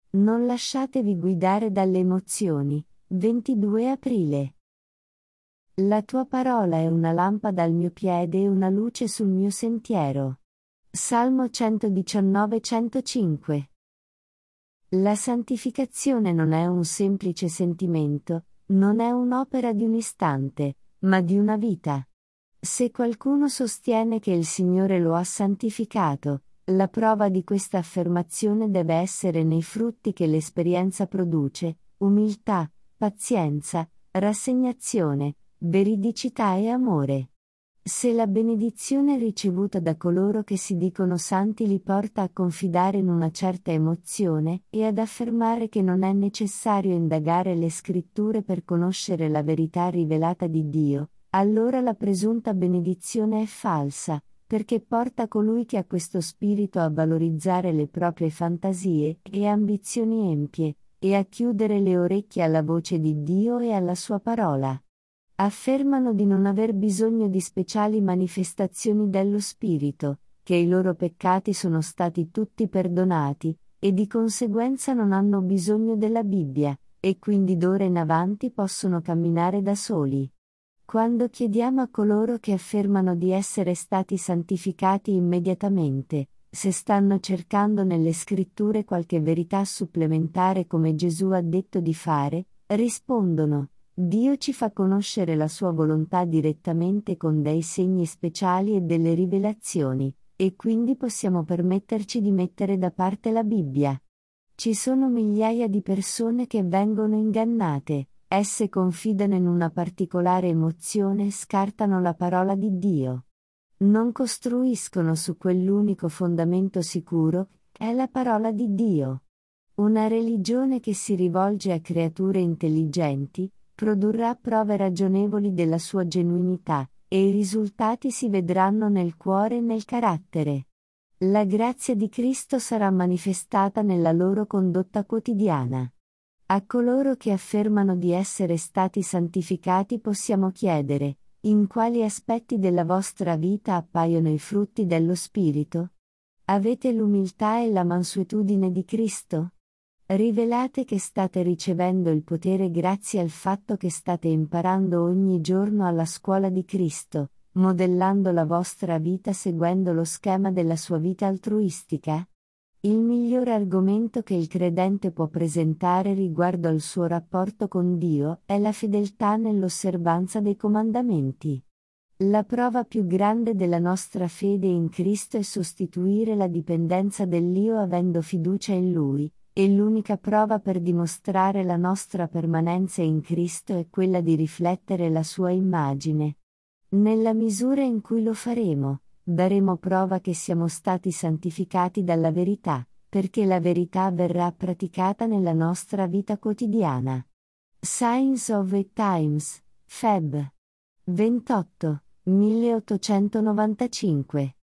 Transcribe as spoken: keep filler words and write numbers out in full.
Non lasciatevi guidare dalle emozioni. ventidue aprile. La tua parola è una lampada al mio piede e una luce sul mio sentiero. Salmo centodiciannove centocinque. La santificazione non è un semplice sentimento, non è un'opera di un istante, ma di una vita. Se qualcuno sostiene che il Signore lo ha santificato, la prova di questa affermazione deve essere nei frutti che l'esperienza produce: umiltà, pazienza, rassegnazione, veridicità e amore. Se la benedizione ricevuta da coloro che si dicono santi li porta a confidare in una certa emozione e ad affermare che non è necessario indagare le scritture per conoscere la verità rivelata di Dio, allora la presunta benedizione è falsa, perché porta colui che ha questo spirito a valorizzare le proprie fantasie e ambizioni empie, e a chiudere le orecchie alla voce di Dio e alla sua parola. Affermano di non aver bisogno di speciali manifestazioni dello Spirito, che i loro peccati sono stati tutti perdonati, e di conseguenza non hanno bisogno della Bibbia, e quindi d'ora in avanti possono camminare da soli. Quando chiediamo a coloro che affermano di essere stati santificati immediatamente, se stanno cercando nelle scritture qualche verità supplementare come Gesù ha detto di fare, rispondono: Dio ci fa conoscere la sua volontà direttamente con dei segni speciali e delle rivelazioni, e quindi possiamo permetterci di mettere da parte la Bibbia. Ci sono migliaia di persone che vengono ingannate, esse confidano in una particolare emozione e scartano la parola di Dio. Non costruiscono su quell'unico fondamento sicuro, che è la parola di Dio. Una religione che si rivolge a creature intelligenti produrrà prove ragionevoli della sua genuinità, e i risultati si vedranno nel cuore e nel carattere. La grazia di Cristo sarà manifestata nella loro condotta quotidiana. A coloro che affermano di essere stati santificati possiamo chiedere: in quali aspetti della vostra vita appaiono i frutti dello Spirito? Avete l'umiltà e la mansuetudine di Cristo? Rivelate che state ricevendo il potere grazie al fatto che state imparando ogni giorno alla scuola di Cristo, modellando la vostra vita seguendo lo schema della sua vita altruistica? Il miglior argomento che il credente può presentare riguardo al suo rapporto con Dio è la fedeltà nell'osservanza dei comandamenti. La prova più grande della nostra fede in Cristo è sostituire la dipendenza dall'io avendo fiducia in Lui, e l'unica prova per dimostrare la nostra permanenza in Cristo è quella di riflettere la sua immagine. Nella misura in cui lo faremo, daremo prova che siamo stati santificati dalla verità, perché la verità verrà praticata nella nostra vita quotidiana. Signs of the Times, Feb. ventotto, milleottocentonovantacinque.